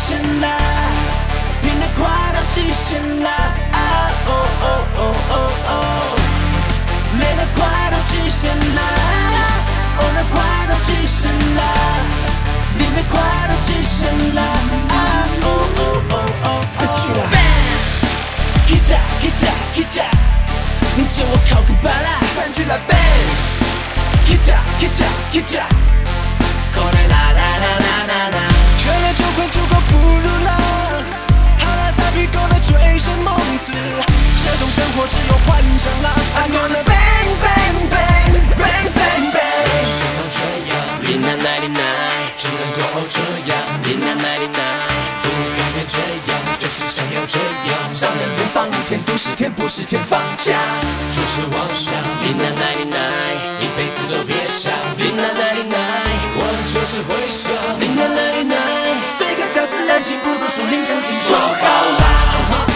限啦，拼得快到极限啦，累得快到极限啦，熬得快到极限啦，拼得快到极限啦，别去了 ，Kita Kita Kita， 你借我考个巴拉， 3句来 Bang，Kita Kita Kita， 口袋啦啦啦啦啦啦， 可怜就快就快不如啦，好了打屁股的醉生梦死，这种生活只有幻想啦。I'm gonna bang bang bang bang bang bang， 只能这样，Lina 99，只能够这样，Lina 99，不甘愿这样，就是想要这样，上人远方一天都是天，不是天放假，就是妄想，Lina 99，一辈子都别想，Lina 99，我们就是会想，Lina 99，睡个觉自然醒，不读书领奖金，说好啦。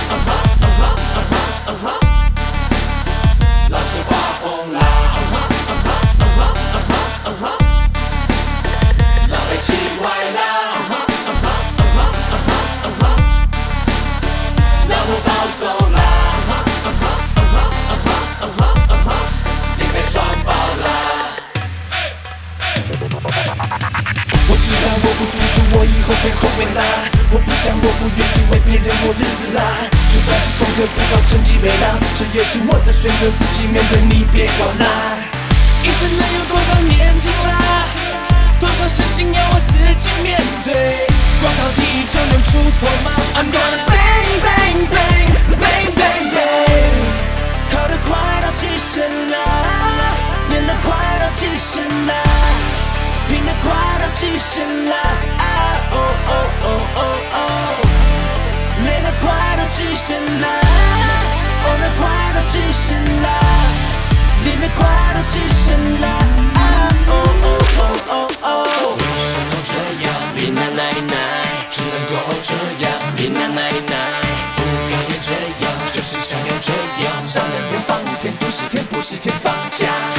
老师画风啦，老被气坏啦，老婆抱走啦，你被双爆啦。 我知道我不读书，我以后会后悔啦。我不想，我不愿意为别人过日子啦。就算是功课不好，成绩没啦，这也是我的选择，自己面对，你别管啦。 一生能有多少年轻啦？多少事情要我自己面对？光考第一就能出头吗 ？I'm gonna bang bang bang bang bang bang， 考得快到极限啦，练得快到极限啦，拼得快到极限啦，累得快到极限啦，熬得快到极限啦，练得快到极限啦，为什么这样？Lina 99，只能够这样，Lina 99，不甘愿这样，就是想要这样，上人远方一天都是天，不是天放假。